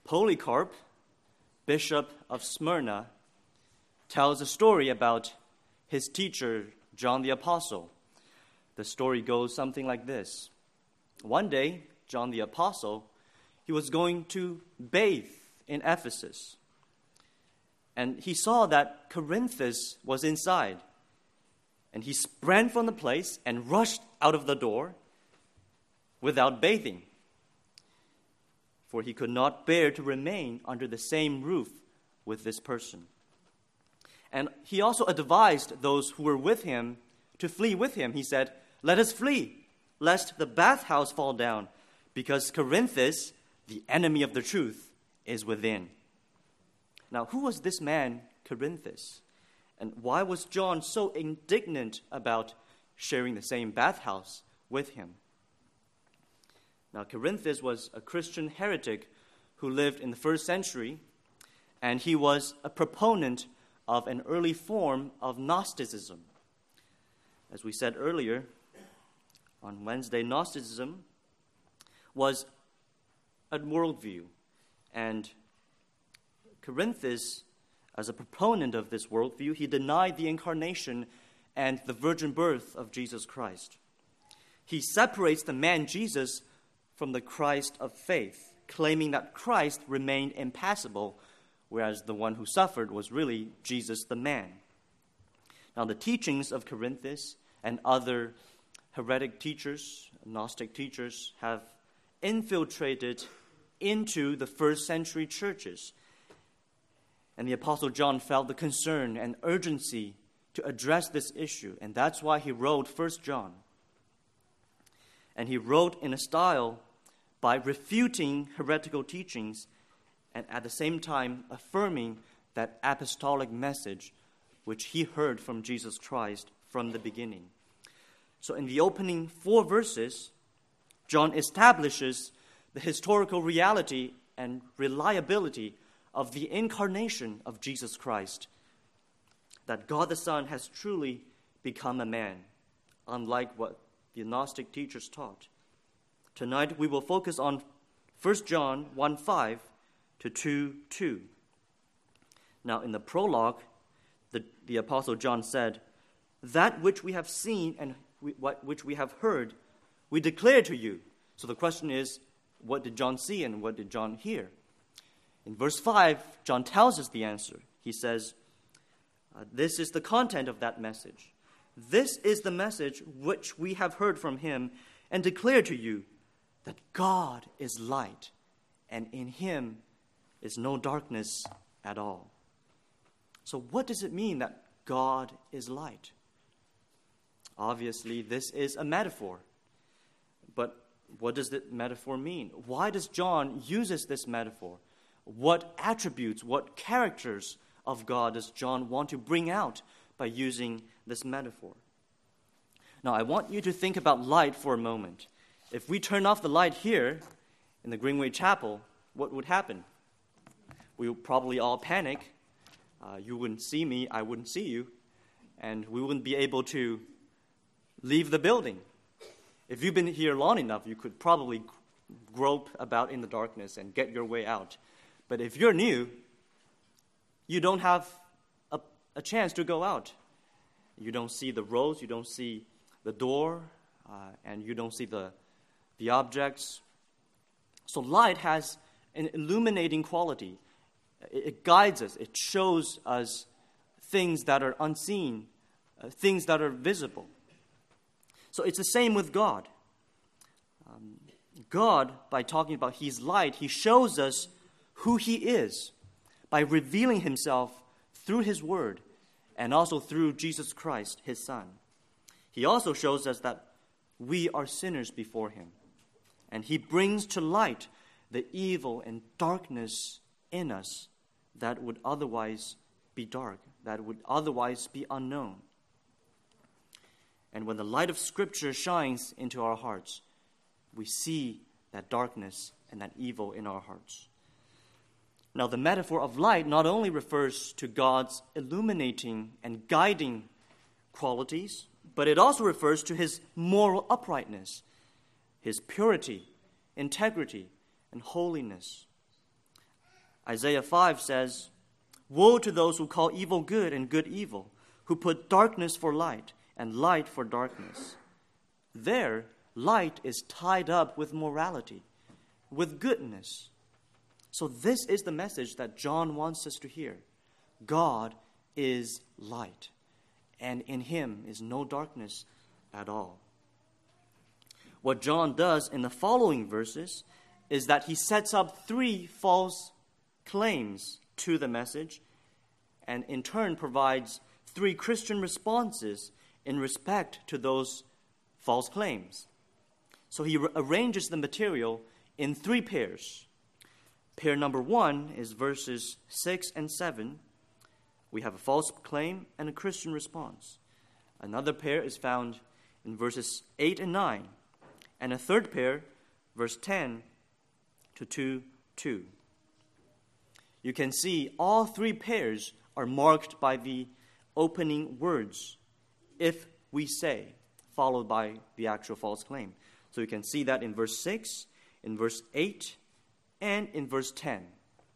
Polycarp, bishop of Smyrna, tells a story about his teacher, John the Apostle. The story goes something like this. One day, John the Apostle, he was going to bathe in Ephesus. And he saw that Corinthus was inside. And he sprang from the place and rushed out of the door without bathing, for he could not bear to remain under the same roof with this person. And he also advised those who were with him to flee with him. He said, "Let us flee, lest the bathhouse fall down, because Corinthus, the enemy of the truth, is within." Now, who was this man, Corinthus? And why was John so indignant about sharing the same bathhouse with him? Now, Corinthus was a Christian heretic who lived in the first century, and he was a proponent of an early form of Gnosticism. As we said earlier, on Wednesday, Gnosticism was a worldview, and Corinthus, as a proponent of this worldview, he denied the incarnation and the virgin birth of Jesus Christ. He separates the man Jesus from the Christ of faith, claiming that Christ remained impassible, whereas the one who suffered was really Jesus the man. Now, the teachings of Corinthus and other heretic teachers, Gnostic teachers, have infiltrated into the first century churches. And the Apostle John felt the concern and urgency to address this issue, and that's why he wrote 1 John. And he wrote in a style by refuting heretical teachings and at the same time affirming that apostolic message which he heard from Jesus Christ from the beginning. So in the opening 4 verses, John establishes the historical reality and reliability of the incarnation of Jesus Christ, that God the Son has truly become a man, unlike what the Gnostic teachers taught. Tonight we will focus on 1 John 1:5 to 2:2. Now in the prologue, the Apostle John said, "That which we have seen and which we have heard, we declare to you." So the question is, what did John see and what did John hear? In verse 5, John tells us the answer. He says, this is the content of that message. "This is the message which we have heard from him and declare to you, that God is light, and in him is no darkness at all." So what does it mean that God is light? Obviously, this is a metaphor. But what does the metaphor mean? Why does John uses this metaphor? What attributes, what characters of God does John want to bring out by using this metaphor? Now, I want you to think about light for a moment. If we turn off the light here in the Greenway Chapel, what would happen? We would probably all panic. You wouldn't see me, I wouldn't see you, and we wouldn't be able to leave the building. If you've been here long enough, you could probably grope about in the darkness and get your way out. But if you're new, you don't have a chance to go out. You don't see the roads, you don't see the door, and you don't see the objects. So light has an illuminating quality. It guides us. It shows us things that are unseen, things that are visible. So it's the same with God. God, by talking about He's light, He shows us who He is by revealing Himself through His Word and also through Jesus Christ, His Son. He also shows us that we are sinners before Him, and He brings to light the evil and darkness in us that would otherwise be dark, that would otherwise be unknown. And when the light of Scripture shines into our hearts, we see that darkness and that evil in our hearts. Now, the metaphor of light not only refers to God's illuminating and guiding qualities, but it also refers to His moral uprightness, His purity, integrity, and holiness. Isaiah 5 says, "Woe to those who call evil good and good evil, who put darkness for light and light for darkness." There, light is tied up with morality, with goodness. So this is the message that John wants us to hear. God is light, and in him is no darkness at all. What John does in the following verses is that he sets up 3 false claims to the message, and in turn provides 3 Christian responses in respect to those false claims. So he arranges the material in 3 pairs. Pair number 1 is verses 6 and 7. We have a false claim and a Christian response. Another pair is found in verses 8 and 9. And a third pair, verse 10 to 2:2. You can see all 3 pairs are marked by the opening words, "if we say," followed by the actual false claim. So you can see that in verse 6, in verse 8, and in verse 10.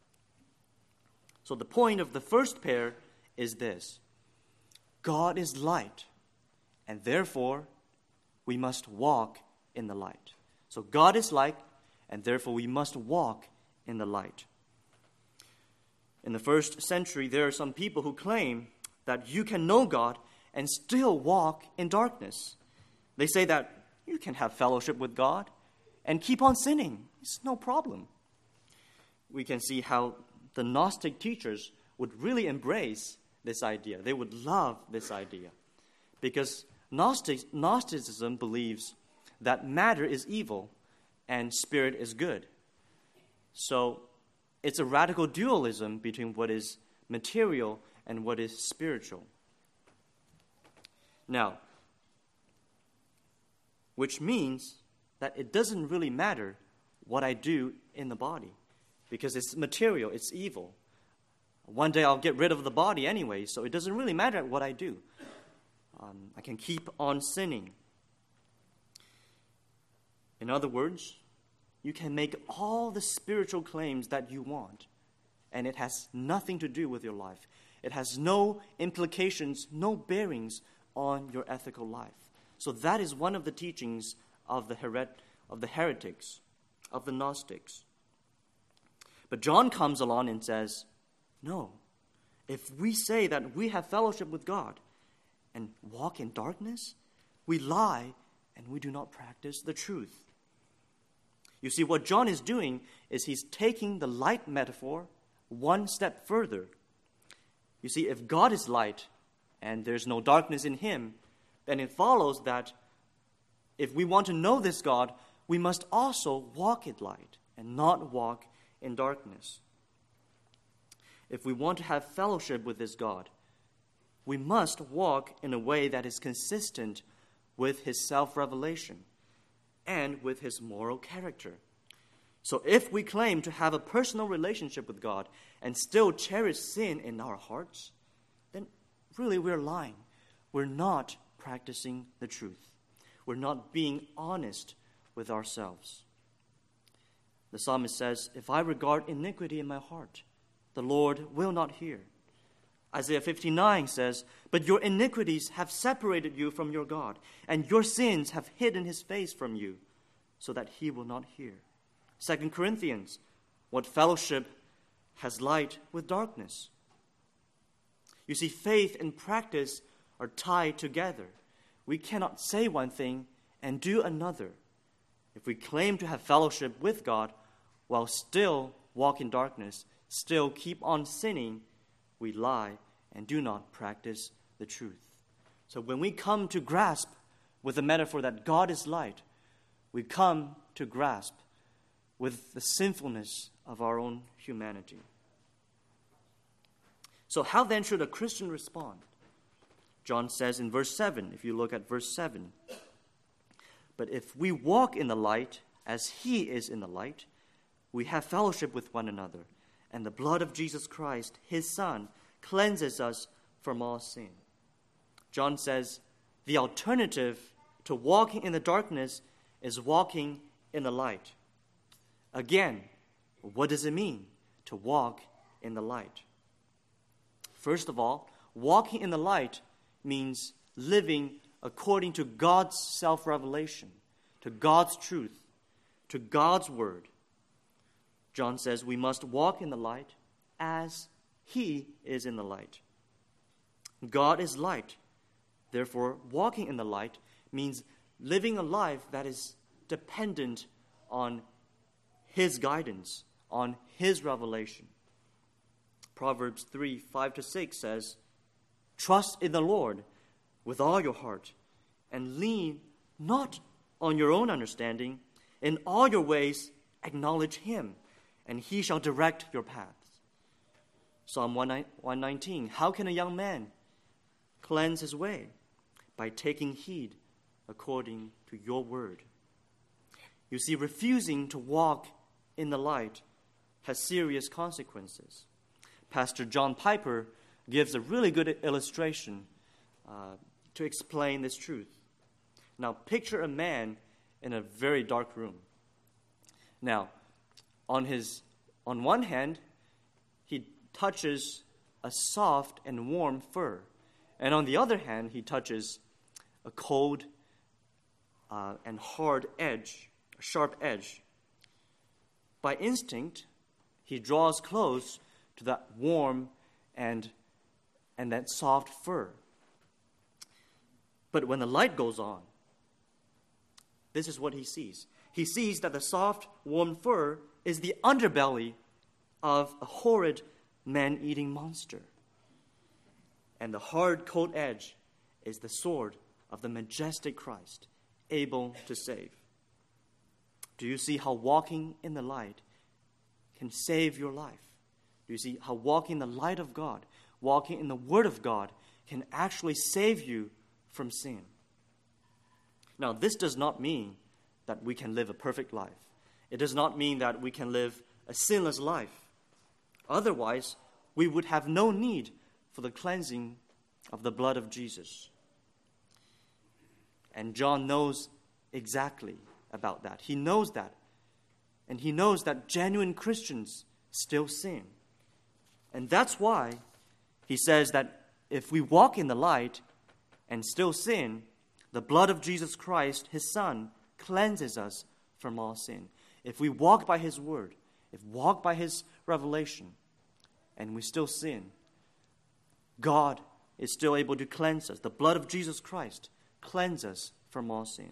So the point of the first pair is this: God is light, and therefore we must walk in the light. So God is light, and therefore we must walk in the light. In the first century, there are some people who claim that you can know God and still walk in darkness. They say that you can have fellowship with God and keep on sinning. It's no problem. We can see how the Gnostic teachers would really embrace this idea. They would love this idea, because Gnosticism believes that matter is evil and spirit is good. So it's a radical dualism between what is material and what is spiritual. Now, which means that it doesn't really matter what I do in the body, because it's material, it's evil. One day I'll get rid of the body anyway, so it doesn't really matter what I do. I can keep on sinning. In other words, you can make all the spiritual claims that you want, and it has nothing to do with your life. It has no implications, no bearings on your ethical life. So that is one of the teachings of the heretics, of the Gnostics. But John comes along and says, no, if we say that we have fellowship with God and walk in darkness, we lie and we do not practice the truth. You see, what John is doing is he's taking the light metaphor one step further. You see, if God is light and there's no darkness in him, then it follows that if we want to know this God, we must also walk in light and not walk in darkness. If we want to have fellowship with this God, we must walk in a way that is consistent with his self-revelation and with his moral character. So if we claim to have a personal relationship with God and still cherish sin in our hearts, then really we're lying. We're not practicing the truth. We're not being honest with ourselves. The psalmist says, if I regard iniquity in my heart, the Lord will not hear. Isaiah 59 says, but your iniquities have separated you from your God, and your sins have hidden his face from you, so that he will not hear. 2 Corinthians, what fellowship has light with darkness? You see, faith and practice are tied together. We cannot say one thing and do another. If we claim to have fellowship with God while still walk in darkness, still keep on sinning, we lie and do not practice the truth. So when we come to grasp with the metaphor that God is light, we come to grasp with the sinfulness of our own humanity. So how then should a Christian respond? John says in verse 7, if you look at verse 7, but if we walk in the light as he is in the light, we have fellowship with one another, and the blood of Jesus Christ, his Son, cleanses us from all sin. John says the alternative to walking in the darkness is walking in the light. Again, what does it mean to walk in the light. First of all, walking in the light means living according to God's self-revelation, to God's truth, to God's word. John says we must walk in the light as He is in the light. God is light. Therefore, walking in the light means living a life that is dependent on His guidance, on His revelation. Proverbs 3:5-6 says, "Trust in the Lord with all your heart, and lean not on your own understanding. In all your ways acknowledge Him, and He shall direct your paths." Psalm 119, "How can a young man cleanse his way? By taking heed according to your word." You see, refusing to walk in the light has serious consequences. Pastor John Piper gives a really good illustration to explain this truth. Now, picture a man in a very dark room. Now, on one hand, he touches a soft and warm fur, and on the other hand, he touches a cold and hard edge, a sharp edge. By instinct, he draws close to that warm and that soft fur. But when the light goes on, this is what he sees. He sees that the soft, warm fur is the underbelly of a horrid man-eating monster. And the hard, cold edge is the sword of the majestic Christ, able to save. Do you see how walking in the light can save your life? Do you see how walking in the light of God, walking in the Word of God, can actually save you from sin? Now, this does not mean that we can live a perfect life. It does not mean that we can live a sinless life. Otherwise, we would have no need for the cleansing of the blood of Jesus. And John knows exactly about that. He knows that. And he knows that genuine Christians still sin. And that's why he says that if we walk in the light and still sin, the blood of Jesus Christ, His Son, cleanses us from all sin. If we walk by His word, if we walk by His revelation, and we still sin, God is still able to cleanse us. The blood of Jesus Christ cleanses us from all sin.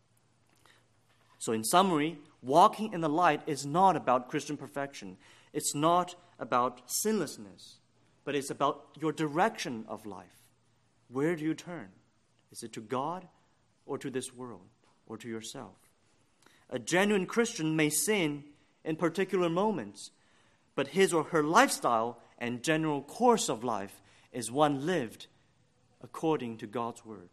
So in summary, walking in the light is not about Christian perfection. It's not about sinlessness, but it's about your direction of life. Where do you turn? Is it to God or to this world or to yourself? A genuine Christian may sin in particular moments, but his or her lifestyle and general course of life is one lived according to God's word.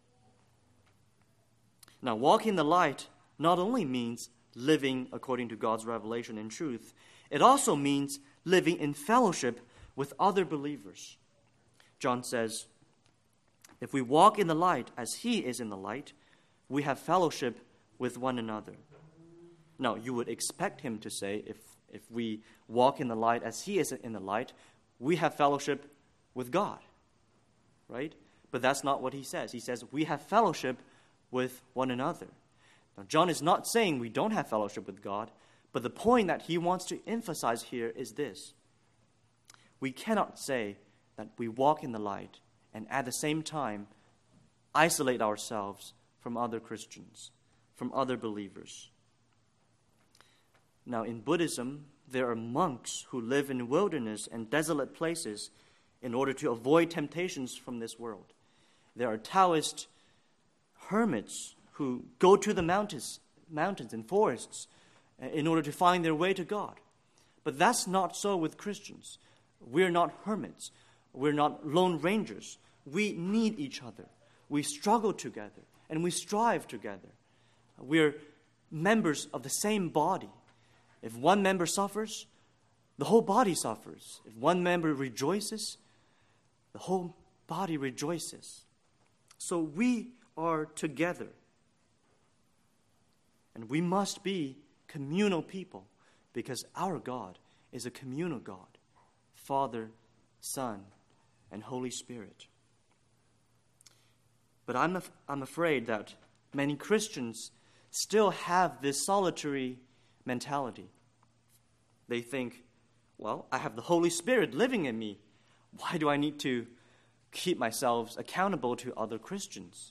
Now, walking in the light not only means living according to God's revelation and truth, it also means living in fellowship with other believers. John says, if we walk in the light as He is in the light, we have fellowship with one another. Now, you would expect him to say, if we walk in the light as He is in the light, we have fellowship with God, right? But that's not what he says. He says we have fellowship with one another. Now, John is not saying we don't have fellowship with God, but the point that he wants to emphasize here is this. We cannot say that we walk in the light and at the same time isolate ourselves from other Christians, from other believers. Now, in Buddhism, there are monks who live in wilderness and desolate places in order to avoid temptations from this world. There are Taoist hermits who go to the mountains and forests in order to find their way to God. But that's not so with Christians. We're not hermits. We're not lone rangers. We need each other. We struggle together and we strive together. We're members of the same body. If one member suffers, the whole body suffers. If one member rejoices, the whole body rejoices. So we are together. And we must be communal people because our God is a communal God. Father, Son, and Holy Spirit. But I'm afraid that many Christians still have this solitary mentality. They think, well, I have the Holy Spirit living in me. Why do I need to keep myself accountable to other Christians?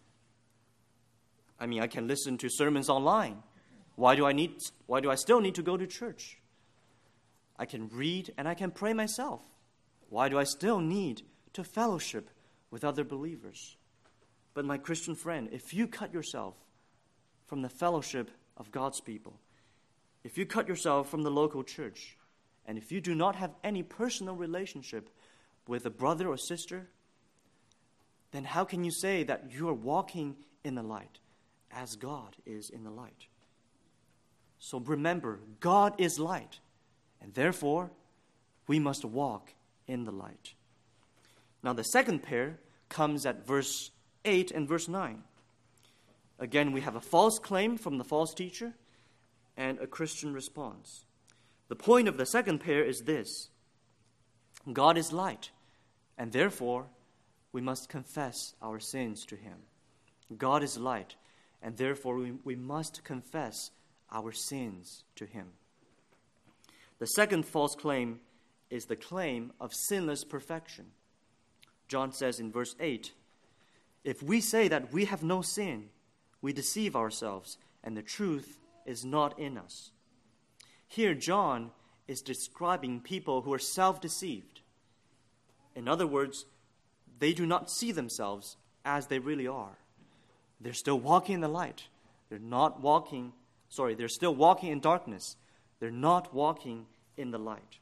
I mean, I can listen to sermons online. Why do I still need to go to church? I can read and I can pray myself. Why do I still need to fellowship with other believers? But my Christian friend, if you cut yourself from the fellowship of God's people, if you cut yourself from the local church, and if you do not have any personal relationship with a brother or sister, then how can you say that you are walking in the light as God is in the light? So remember, God is light, and therefore we must walk in the light. Now the second pair comes at verse 8 and verse 9. Again, we have a false claim from the false teacher and a Christian response. The point of the second pair is this: God is light, and therefore we must confess our sins to him. God is light, and therefore we must confess our sins to him. The second false claim is the claim of sinless perfection. John says in verse 8, "If we say that we have no sin, we deceive ourselves, and the truth is not in us." Here, John is describing people who are self-deceived. In other words, they do not see themselves as they really are. They're still walking in the light. They're still walking in darkness. They're not walking in the light.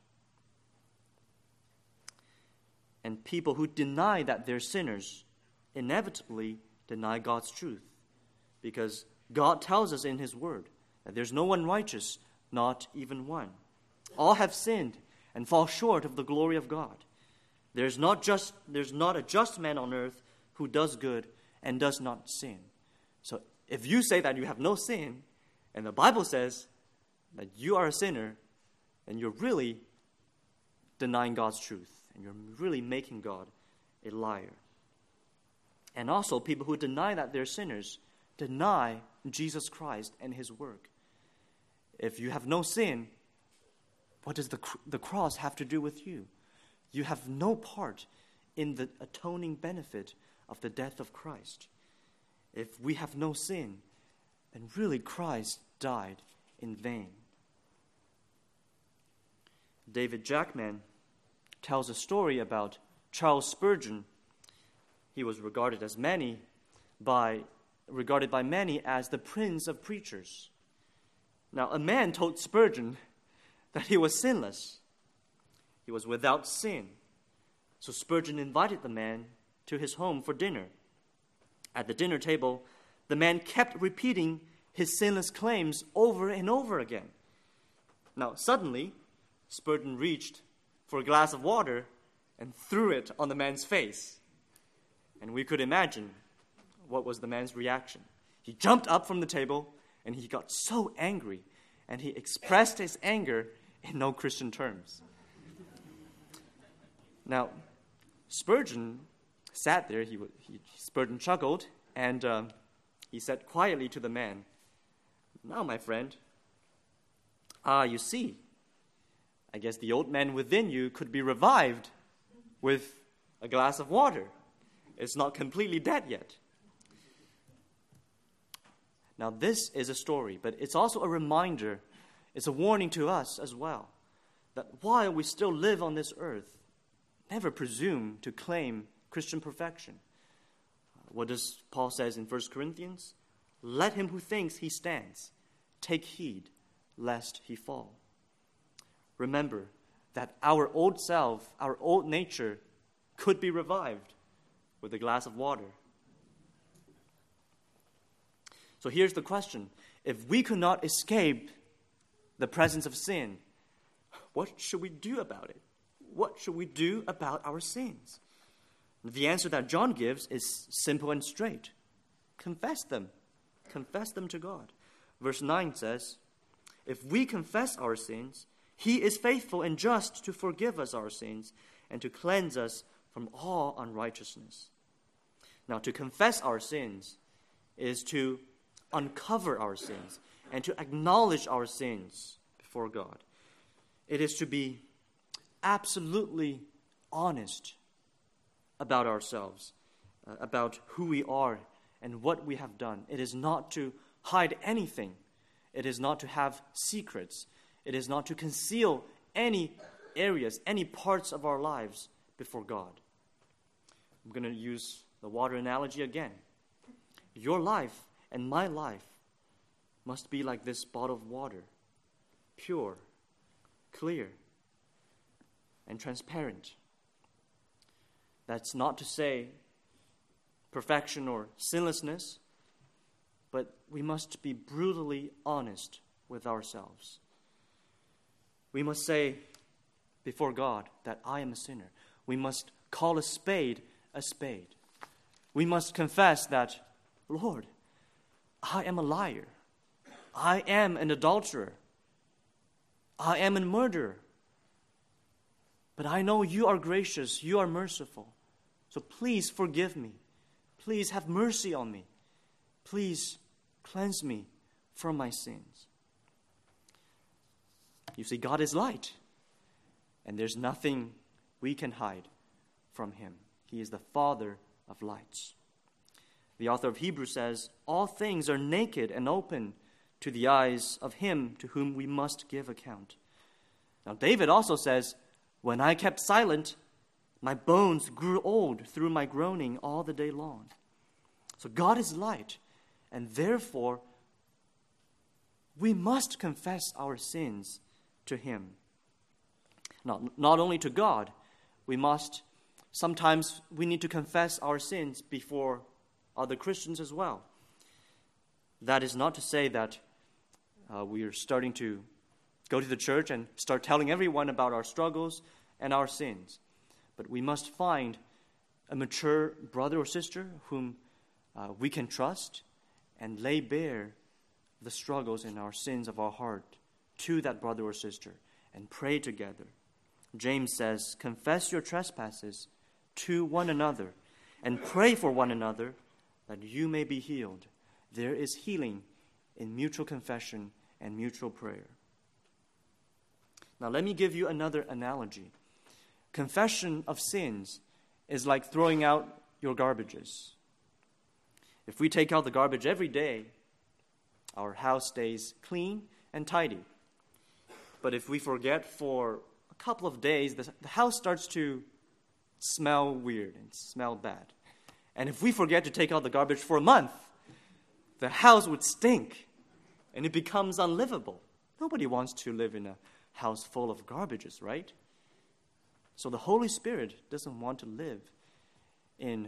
And people who deny that they're sinners inevitably deny God's truth, because God tells us in his word that there's no one righteous, not even one. All have sinned and fall short of the glory of God. There's not a just man on earth who does good and does not sin. So if you say that you have no sin, and the Bible says that you are a sinner, then you're really denying God's truth, and you're really making God a liar. And also, people who deny that they're sinners deny Jesus Christ and his work. If you have no sin, what does the cross have to do with you? You have no part in the atoning benefit of the death of Christ. If we have no sin, then really Christ died in vain. David Jackman tells a story about Charles Spurgeon. He was regarded by many as the prince of preachers. Now, a man told Spurgeon that he was sinless. He was without sin. So Spurgeon invited the man to his home for dinner. At the dinner table, the man kept repeating his sinless claims over and over again. Now, suddenly, Spurgeon reached for a glass of water and threw it on the man's face. And we could imagine what was the man's reaction. He jumped up from the table and he got so angry, and he expressed his anger in no Christian terms. Now, Spurgeon sat there, Spurgeon chuckled, and he said quietly to the man, "Now, my friend, you see, I guess the old man within you could be revived with a glass of water. It's not completely dead yet." Now, this is a story, but it's also a reminder, it's a warning to us as well, that while we still live on this earth, never presume to claim Christian perfection. What does Paul says in 1 Corinthians? "Let him who thinks he stands take heed lest he fall." Remember that our old self, our old nature, could be revived with a glass of water. So here's the question. If we could not escape the presence of sin, what should we do about it? What should we do about our sins? The answer that John gives is simple and straight. Confess them. Confess them to God. Verse 9 says, "If we confess our sins, He is faithful and just to forgive us our sins and to cleanse us from all unrighteousness. Now, to confess our sins is to uncover our sins and to acknowledge our sins before God. It is to be absolutely honest about ourselves, about who we are and what we have done. It is not to hide anything. It is not to have secrets. It is not to conceal any areas, any parts of our lives before God. I'm going to use the water analogy again. Your life and my life must be like this bottle of water, pure, clear, and transparent. That's not to say perfection or sinlessness, but we must be brutally honest with ourselves. We must say before God that I am a sinner. We must call a spade a spade. We must confess that, Lord, I am a liar. I am an adulterer. I am a murderer. But I know you are gracious, you are merciful. So please forgive me. Please have mercy on me. Please cleanse me from my sins. You see, God is light, and there's nothing we can hide from him. He is the Father of lights. The author of Hebrews says, all things are naked and open to the eyes of him to whom we must give account. Now, David also says, when I kept silent, my bones grew old through my groaning all the day long. So God is light, and therefore we must confess our sins to him. Not only to God, sometimes we need to confess our sins before other Christians as well. That is not to say that we are starting to go to the church and start telling everyone about our struggles and our sins. But we must find a mature brother or sister whom we can trust and lay bare the struggles and our sins of our heart to that brother or sister and pray together. James says, confess your trespasses to one another and pray for one another that you may be healed. There is healing in mutual confession and mutual prayer. Now let me give you another analogy. Confession of sins is like throwing out your garbages. If we take out the garbage every day, our house stays clean and tidy. But if we forget for a couple of days, the house starts to smell weird and smell bad. And if we forget to take out the garbage for a month, the house would stink and it becomes unlivable. Nobody wants to live in a house full of garbages, right? So the Holy Spirit doesn't want to live in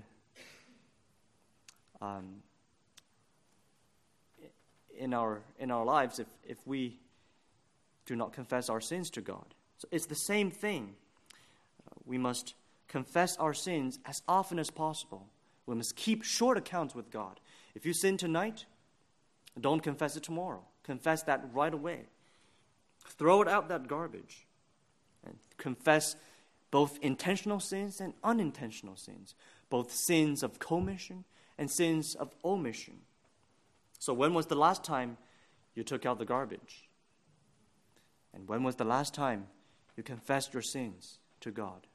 our lives if we do not confess our sins to God. So it's the same thing. We must confess our sins as often as possible. We must keep short accounts with God. If you sin tonight, don't confess it tomorrow. Confess that right away. Throw it out, that garbage. And confess both intentional sins and unintentional sins. Both sins of commission and sins of omission. So when was the last time you took out the garbage? And when was the last time you confessed your sins to God?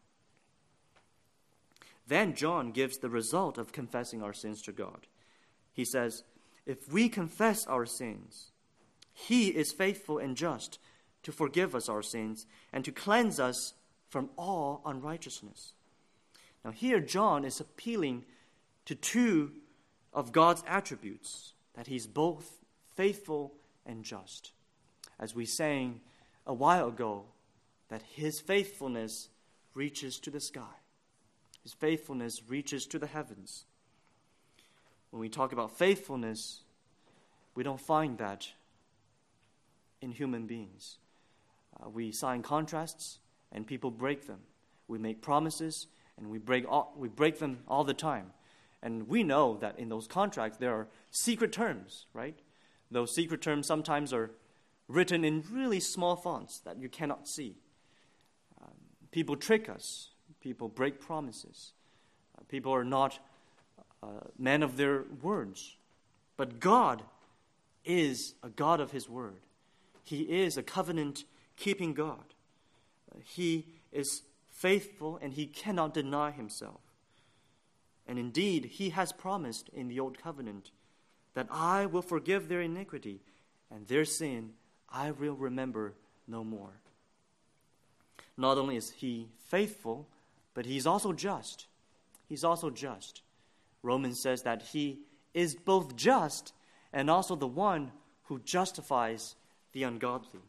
Then John gives the result of confessing our sins to God. He says, if we confess our sins, he is faithful and just to forgive us our sins and to cleanse us from all unrighteousness. Now here John is appealing to two of God's attributes, that he's both faithful and just. As we sang a while ago, that his faithfulness reaches to the sky. His faithfulness reaches to the heavens. When we talk about faithfulness, we don't find that in human beings. We sign contracts and people break them. We make promises and we break them all the time. And we know that in those contracts there are secret terms, right? Those secret terms sometimes are written in really small fonts that you cannot see. People trick us. People break promises. People are not men of their words. But God is a God of His word. He is a covenant-keeping God. He is faithful and He cannot deny Himself. And indeed, He has promised in the Old Covenant that I will forgive their iniquity and their sin I will remember no more. Not only is He faithful, but He's also just. He's also just. Romans says that He is both just and also the one who justifies the ungodly.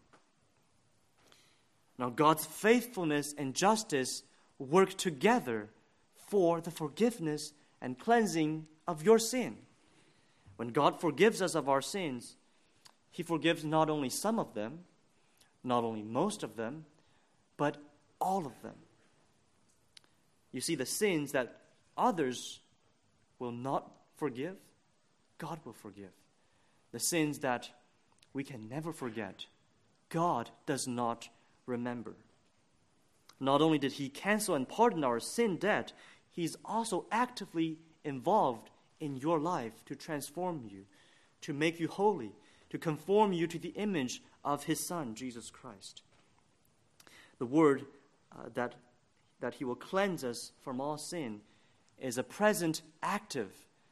Now, God's faithfulness and justice work together for the forgiveness and cleansing of your sin. When God forgives us of our sins, He forgives not only some of them, not only most of them, but all of them. You see, the sins that others will not forgive, God will forgive. The sins that we can never forget, God does not remember. Not only did He cancel and pardon our sin debt, He's also actively involved in your life to transform you, to make you holy, to conform you to the image of His Son, Jesus Christ. The word that He will cleanse us from all sin is a present active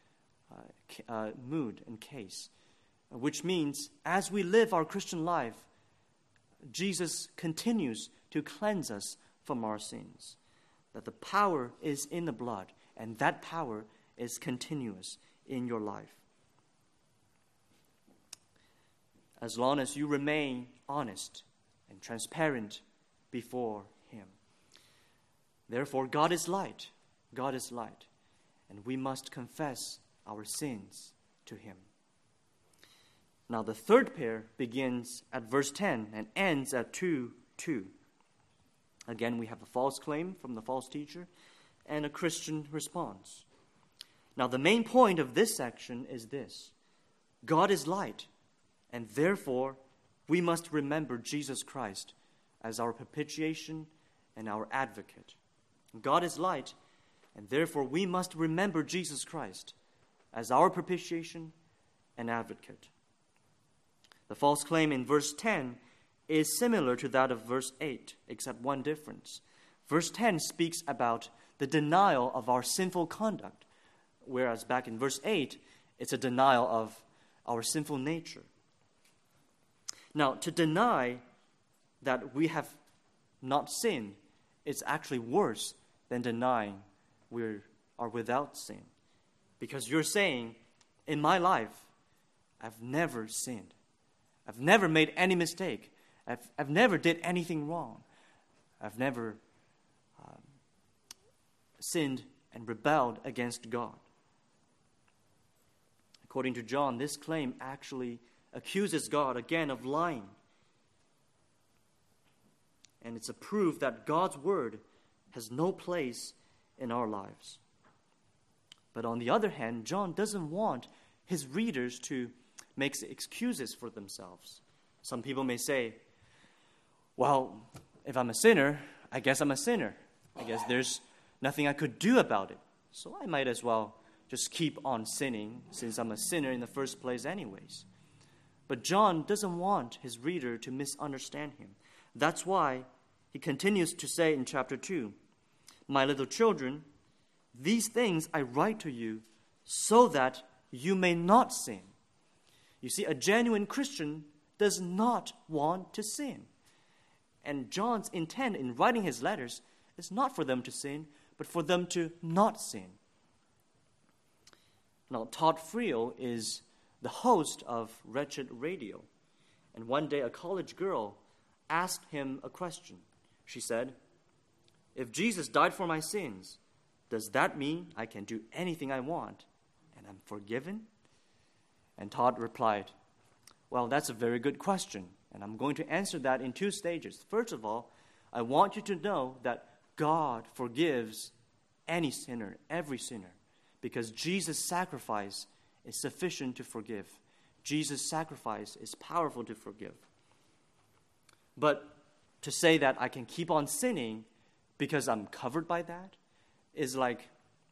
mood and case, which means as we live our Christian life, Jesus continues to cleanse us from our sins. That the power is in the blood, and that power is continuous in your life. As long as you remain honest and transparent before Him. Therefore, God is light. God is light. And we must confess our sins to Him. Now, the third pair begins at verse 10 and ends at 2:2. Again, we have a false claim from the false teacher and a Christian response. Now, the main point of this section is this: God is light, and therefore we must remember Jesus Christ as our propitiation and our advocate. God is light, and therefore we must remember Jesus Christ as our propitiation and advocate. The false claim in verse 10 is similar to that of verse 8, except one difference. Verse 10 speaks about the denial of our sinful conduct, whereas back in verse 8, it's a denial of our sinful nature. Now, to deny that we have not sinned is actually worse than denying we are without sin. Because you're saying, in my life, I've never sinned. I've never made any mistake. I've never did anything wrong. I've never sinned and rebelled against God. According to John, this claim actually accuses God again of lying. And it's a proof that God's word has no place in our lives. But on the other hand, John doesn't want his readers to make excuses for themselves. Some people may say, well, if I'm a sinner, I guess I'm a sinner. I guess there's nothing I could do about it. So I might as well just keep on sinning since I'm a sinner in the first place anyways. But John doesn't want his reader to misunderstand him. That's why he continues to say in chapter 2, "My little children, these things I write to you so that you may not sin." You see, a genuine Christian does not want to sin. And John's intent in writing his letters is not for them to sin, but for them to not sin. Now, Todd Friel is the host of Wretched Radio. And one day a college girl asked him a question. She said, "If Jesus died for my sins, does that mean I can do anything I want and I'm forgiven?" And Todd replied, "Well, that's a very good question, and I'm going to answer that in 2 stages. First of all, I want you to know that God forgives any sinner, every sinner, because Jesus' sacrifice is sufficient to forgive. Jesus' sacrifice is powerful to forgive. But to say that I can keep on sinning because I'm covered by that is like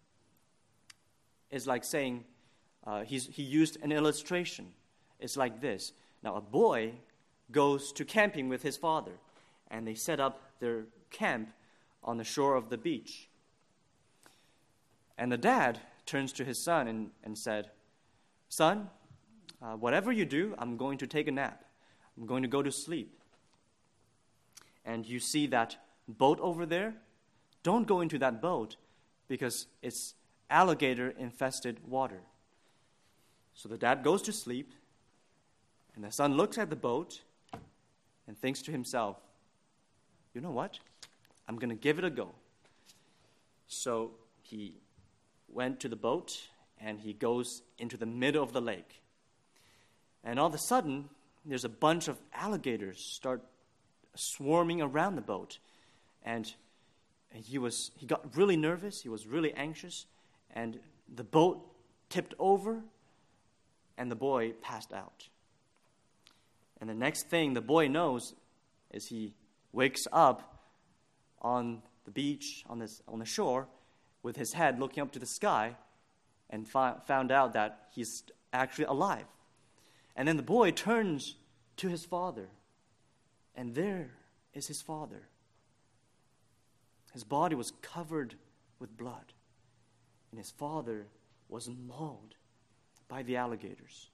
saying, he used an illustration. It's like this. Now, a boy goes to camping with his father, and they set up their camp on the shore of the beach. And the dad turns to his son and said, "Son, whatever you do, I'm going to take a nap. I'm going to go to sleep. And you see that boat over there? Don't go into that boat because it's alligator-infested water." So the dad goes to sleep, and the son looks at the boat and thinks to himself, "You know what? I'm going to give it a go." So he went to the boat, and he goes into the middle of the lake. And all of a sudden, there's a bunch of alligators start swarming around the boat. And he got really nervous, he was really anxious, and the boat tipped over, and the boy passed out. And the next thing the boy knows is he wakes up on the beach, on the shore, with his head looking up to the sky, and found out that he's actually alive. And then the boy turns to his father, and there is his father. His body was covered with blood, and his father was mauled by the alligators.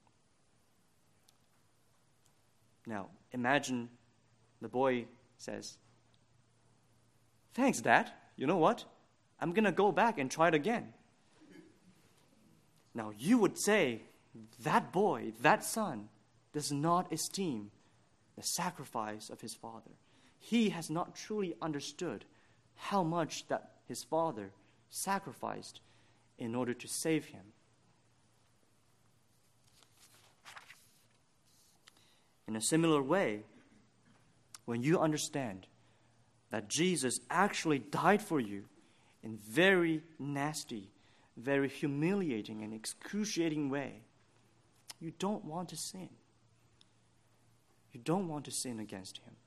Now, imagine the boy says, "Thanks, Dad. You know what? I'm going to go back and try it again." Now, you would say that boy, that son, does not esteem the sacrifice of his father. He has not truly understood how much that his father sacrificed in order to save him. In a similar way, when you understand that Jesus actually died for you in very nasty, very humiliating and excruciating way, you don't want to sin. You don't want to sin against him.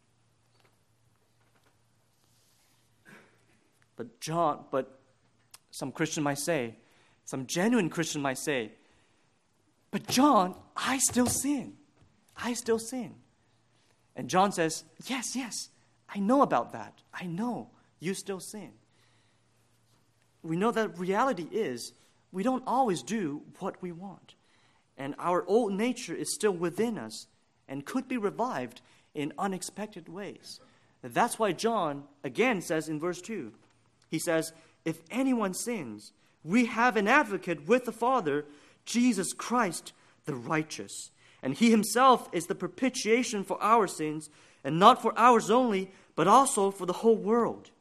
But some Christian might say, some genuine Christian might say, "But John, I still sin. I still sin." And John says, yes, I know about that. I know you still sin. We know that reality is we don't always do what we want. And our old nature is still within us and could be revived in unexpected ways. That's why John again says in verse 2, he says, "If anyone sins, we have an advocate with the Father, Jesus Christ the righteous. And he himself is the propitiation for our sins, and not for ours only, but also for the whole world."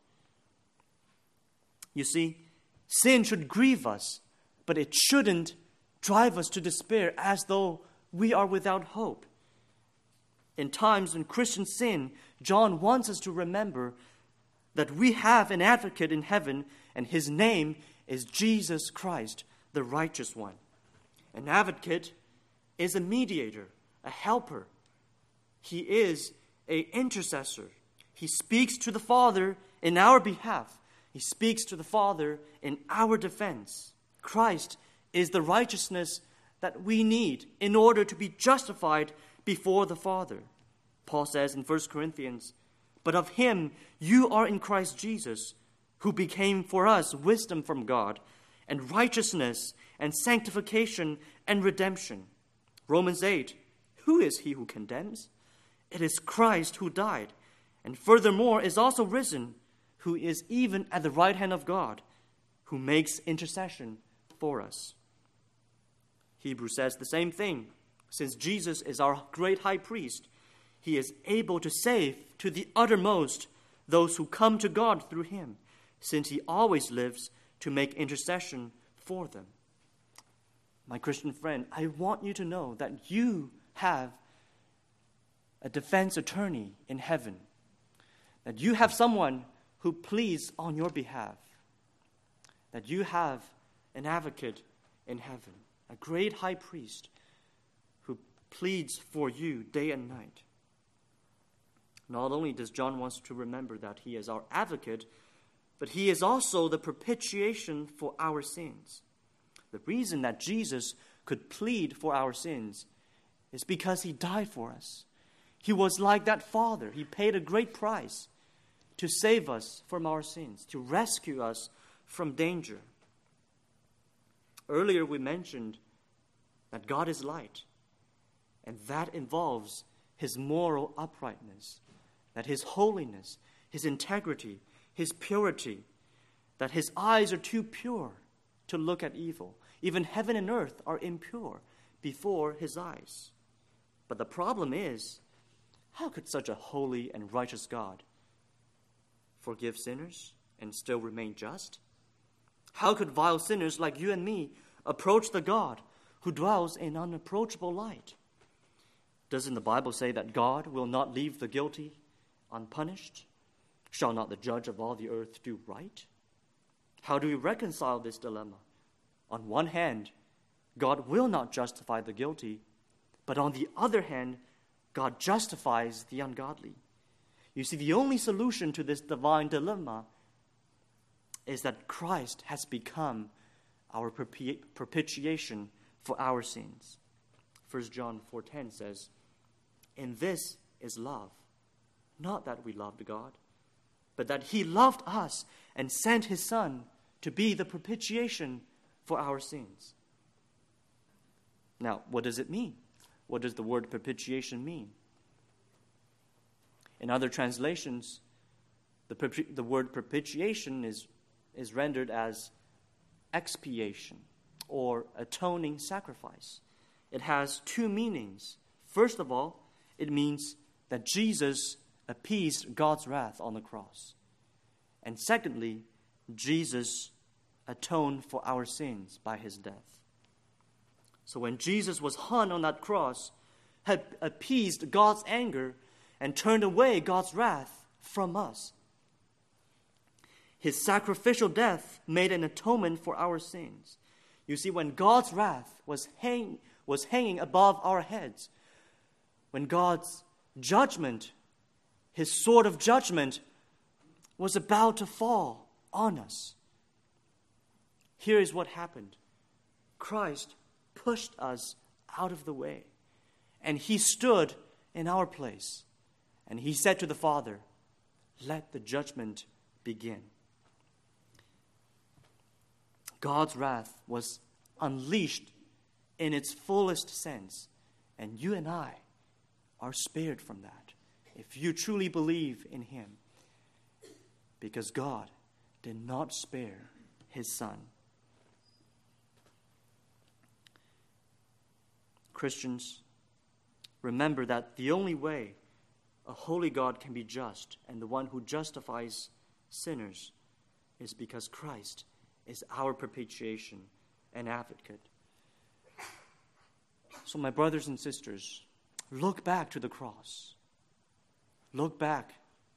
You see, sin should grieve us, but it shouldn't drive us to despair as though we are without hope. In times when Christians sin, John wants us to remember that we have an advocate in heaven, and his name is Jesus Christ, the righteous one. An advocate is a mediator, a helper. He is an intercessor. He speaks to the Father in our behalf. He speaks to the Father in our defense. Christ is the righteousness that we need in order to be justified before the Father. Paul says in 1 Corinthians, "But of him you are in Christ Jesus, who became for us wisdom from God, and righteousness, and sanctification, and redemption." Romans 8, "Who is he who condemns? It is Christ who died, and furthermore is also risen, who is even at the right hand of God, who makes intercession for us." Hebrews says the same thing. Since Jesus is our great high priest, he is able to save to the uttermost those who come to God through him, since he always lives to make intercession for them. My Christian friend, I want you to know that you have a defense attorney in heaven, that you have someone who pleads on your behalf, that you have an advocate in heaven, a great high priest who pleads for you day and night. Not only does John want us to remember that he is our advocate, but he is also the propitiation for our sins. The reason that Jesus could plead for our sins is because he died for us. He was like that Father. He paid a great price to save us from our sins, to rescue us from danger. Earlier we mentioned that God is light, and that involves his moral uprightness, that his holiness, his integrity, his purity, that his eyes are too pure to look at evil. Even heaven and earth are impure before his eyes. But the problem is, how could such a holy and righteous God forgive sinners and still remain just? How could vile sinners like you and me approach the God who dwells in unapproachable light? Doesn't the Bible say that God will not leave the guilty unpunished? Shall not the judge of all the earth do right? How do we reconcile this dilemma? On one hand, God will not justify the guilty, but on the other hand, God justifies the ungodly. You see, the only solution to this divine dilemma is that Christ has become our propitiation for our sins. 1 John 4:10 says, "In this is love, not that we loved God, but that he loved us and sent his Son to be the propitiation for our sins." Now, what does it mean? What does the word propitiation mean? In other translations, the word propitiation is rendered as expiation or atoning sacrifice. It has two meanings. First of all, it means that Jesus appeased God's wrath on the cross. And secondly, Jesus atoned for our sins by his death. So when Jesus was hung on that cross, had appeased God's anger and turned away God's wrath from us. His sacrificial death made an atonement for our sins. You see, when God's wrath was hanging above our heads, when God's judgment, his sword of judgment, was about to fall on us, here is what happened. Christ pushed us out of the way, and he stood in our place, and he said to the Father, "Let the judgment begin." God's wrath was unleashed in its fullest sense, and you and I are spared from that if you truly believe in him, because God did not spare his Son. Christians, remember that the only way a holy God can be just and the one who justifies sinners is because Christ is our propitiation and advocate. So my brothers and sisters, look back to the cross. Look back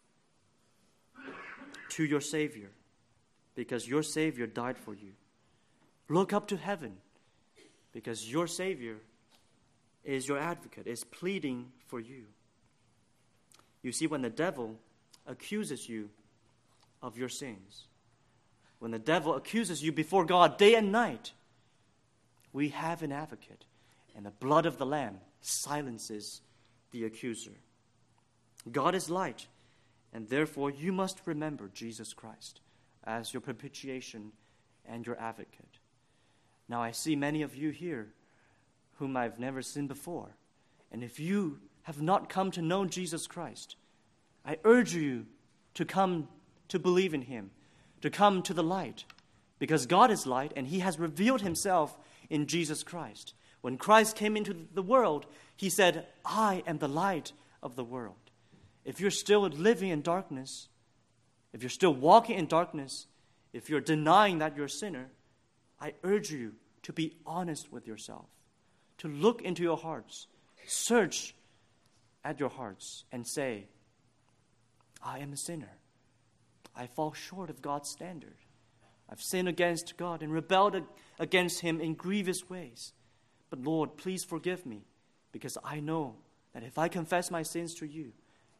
to your Savior, because your Savior died for you. Look up to heaven, because your Savior is your advocate, is pleading for you. You see, when the devil accuses you of your sins, when the devil accuses you before God day and night, we have an advocate, and the blood of the Lamb silences the accuser. God is light, and therefore you must remember Jesus Christ as your propitiation and your advocate. Now I see many of you here whom I've never seen before. And if you have not come to know Jesus Christ, I urge you to come to believe in him, to come to the light, because God is light and he has revealed himself in Jesus Christ. When Christ came into the world, he said, "I am the light of the world." If you're still living in darkness, if you're still walking in darkness, if you're denying that you're a sinner, I urge you to be honest with yourself, to look into your hearts, search at your hearts and say, "I am a sinner. I fall short of God's standard. I've sinned against God and rebelled against him in grievous ways. But Lord, please forgive me, because I know that if I confess my sins to you,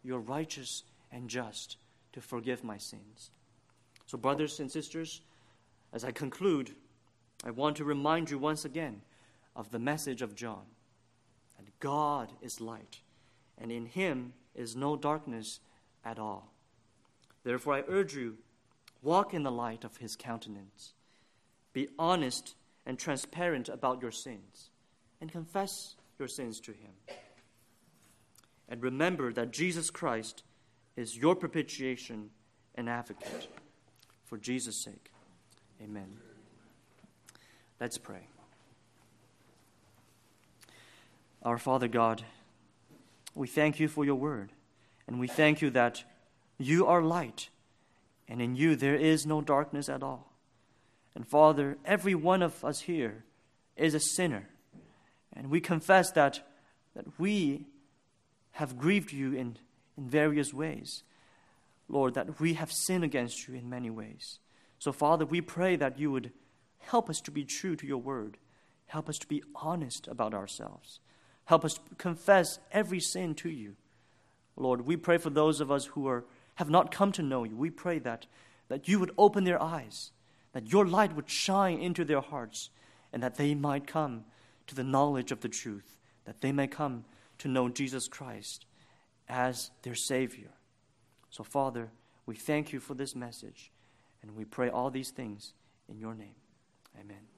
you're righteous and just to forgive my sins. So brothers and sisters, as I conclude, I want to remind you once again of the message of John. And God is light, and in him is no darkness at all. Therefore I urge you, walk in the light of his countenance. Be honest and transparent about your sins, and confess your sins to him. And remember that Jesus Christ is your propitiation and advocate. For Jesus' sake, amen. Let's pray. Our Father God, we thank you for your word, and we thank you that you are light, and in you there is no darkness at all. And Father, every one of us here is a sinner, and we confess that we have grieved you in various ways. Lord, that we have sinned against you in many ways. So Father, we pray that you would help us to be true to your word. Help us to be honest about ourselves. Help us to confess every sin to you. Lord, we pray for those of us who have not come to know you. We pray that you would open their eyes, that your light would shine into their hearts, and that they might come to the knowledge of the truth, that they may come to know Jesus Christ as their Savior. So, Father, we thank you for this message, and we pray all these things in your name. Amen.